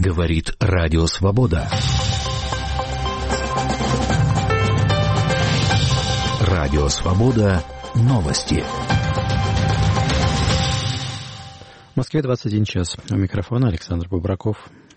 Говорит Радио Свобода. Радио Свобода. Новости. В Москве 21 час. У микрофона Александр Бубраков.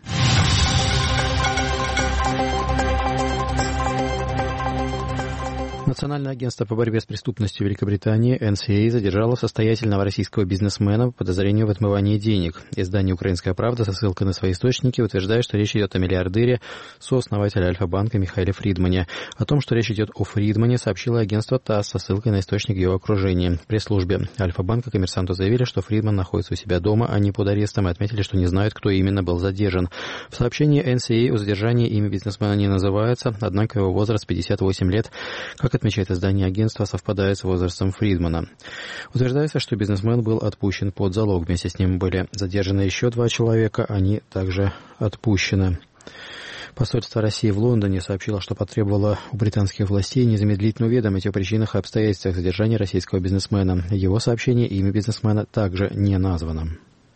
Национальное агентство по борьбе с преступностью Великобритании NCA задержало состоятельного российского бизнесмена по подозрению в отмывании денег. Издание «Украинская правда» со ссылкой на свои источники утверждает, что речь идет о миллиардере, сооснователе Альфа-банка Михаиле Фридмане. О том, что речь идет о Фридмане, сообщило агентство ТАСС со ссылкой на источник в его окружении. В пресс-службе Альфа-банка коммерсанту заявили, что Фридман находится у себя дома, а не под арестом, и отметили, что не знают, кто именно был задержан. В сообщении NCA о задержании имя бизнесмена не называется, однако его возраст 58 лет. Как отмечает издание агентства, совпадает с возрастом Фридмана. Утверждается, что бизнесмен был отпущен под залог. Вместе с ним были задержаны еще 2 человека, они также отпущены. Посольство России в Лондоне сообщило, что потребовало у британских властей незамедлительно уведомить о причинах и обстоятельствах задержания российского бизнесмена. В его сообщении имя бизнесмена также не названо.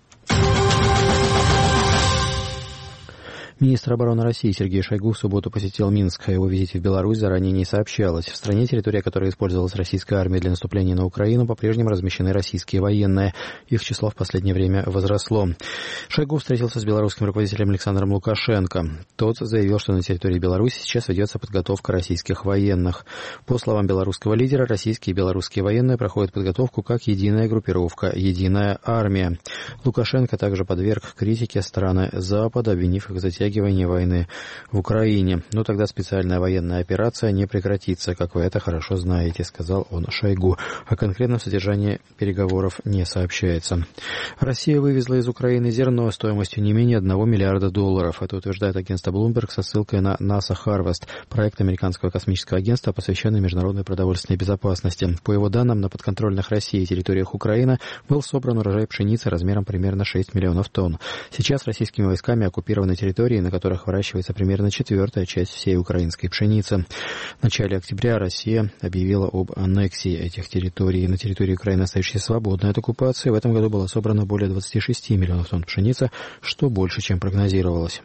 Министр обороны России Сергей Шойгу в субботу посетил Минск. О его визите в Беларусь заранее не сообщалось. В стране, территория которой использовалась российской армией для наступления на Украину, по-прежнему размещены российские военные. Их число в последнее время возросло. Шойгу встретился с белорусским руководителем Александром Лукашенко. Тот заявил, что на территории Беларуси сейчас ведется подготовка российских военных. По словам белорусского лидера, российские и белорусские военные проходят подготовку как единая группировка, единая армия. Лукашенко также подверг критике страны Запада, обвинив их в затягивании войны в Украине. Но тогда специальная военная операция не прекратится, как вы это хорошо знаете, сказал он Шойгу. О конкретном содержании переговоров не сообщается. Россия вывезла из Украины зерно стоимостью не менее $1 миллиарда. Это утверждает агентство Bloomberg со ссылкой на NASA Harvest, проект американского космического агентства, посвященный международной продовольственной безопасности. По его данным, на подконтрольных России территориях Украины был собран урожай пшеницы размером примерно 6 миллионов тонн. Сейчас российскими войсками оккупированы территории, на которых выращивается примерно 1/4 часть всей украинской пшеницы. В начале октября Россия объявила об аннексии этих территорий. На территории Украины, остающейся свободной от оккупации, в этом году было собрано более 26 миллионов тонн пшеницы, что больше, чем прогнозировалось.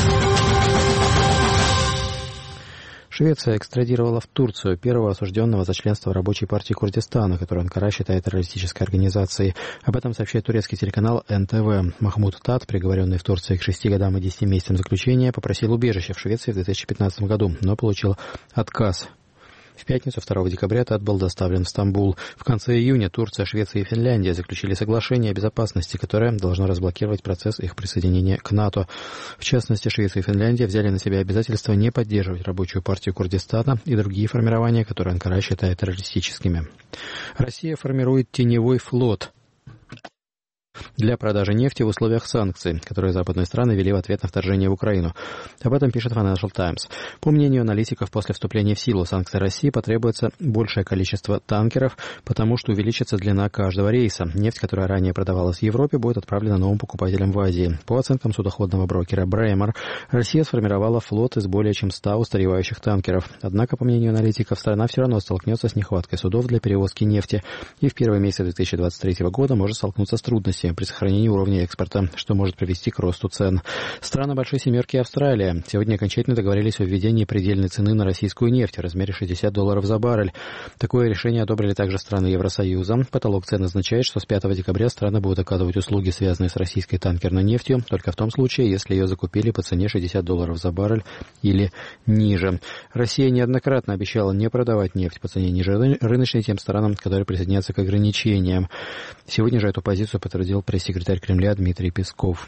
Швеция экстрадировала в Турцию первого осужденного за членство в Рабочей партии Курдистана, которую Анкара считает террористической организацией. Об этом сообщает турецкий телеканал НТВ. Махмуд Тат, приговоренный в Турции к 6 годам и 10 месяцам заключения, попросил убежище в Швеции в 2015 году, но получил отказ. В пятницу, 2 декабря, Тат был доставлен в Стамбул. В конце июня Турция, Швеция и Финляндия заключили соглашение о безопасности, которое должно разблокировать процесс их присоединения к НАТО. В частности, Швеция и Финляндия взяли на себя обязательство не поддерживать Рабочую партию Курдистана и другие формирования, которые Анкара считает террористическими. Россия формирует теневой флот для продажи нефти в условиях санкций, которые западные страны ввели в ответ на вторжение в Украину. Об этом пишет Financial Times. По мнению аналитиков, после вступления в силу санкций России потребуется большее количество танкеров, потому что увеличится длина каждого рейса. Нефть, которая ранее продавалась в Европе, будет отправлена новым покупателям в Азии. По оценкам судоходного брокера Braemar, Россия сформировала флот из более чем 100 устаревающих танкеров. Однако, по мнению аналитиков, страна все равно столкнется с нехваткой судов для перевозки нефти и в первые месяцы 2023 года может столкнуться с трудностями при сохранении уровня экспорта, что может привести к росту цен. Страны Большой Семерки и Австралия сегодня окончательно договорились о введении предельной цены на российскую нефть в размере $60 за баррель. Такое решение одобрили также страны Евросоюза. Потолок цен означает, что с 5 декабря страны будут оказывать услуги, связанные с российской танкерной нефтью, только в том случае, если ее закупили по цене $60 за баррель или ниже. Россия неоднократно обещала не продавать нефть по цене ниже рыночной тем странам, которые присоединятся к ограничениям. Сегодня же эту позицию подтвердил пресс-секретарь Кремля Дмитрий Песков.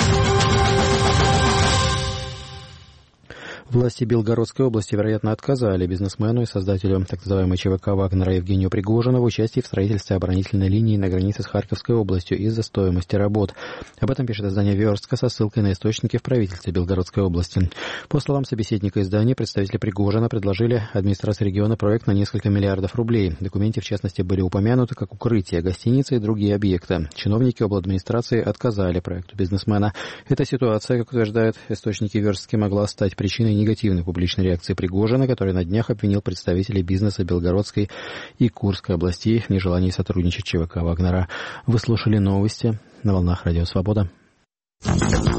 Власти Белгородской области, вероятно, отказали бизнесмену и создателю так называемой ЧВК «Вагнера» Евгению Пригожину в участии в строительстве оборонительной линии на границе с Харьковской областью из-за стоимости работ. Об этом пишет издание «Верстка» со ссылкой на источники в правительстве Белгородской области. По словам собеседника издания, представители Пригожина предложили администрации региона проект на несколько миллиардов рублей. В документе, в частности, были упомянуты как укрытие, гостиницы и другие объекты. Чиновники обладминистрации отказали проекту бизнесмена. Эта ситуация, как утверждают источники «Верстки», могла стать причиной негативной публичной реакции Пригожина, который на днях обвинил представителей бизнеса Белгородской и Курской областей в нежелании сотрудничать ЧВК «Вагнера». Вы слушали новости на волнах Радио Свобода.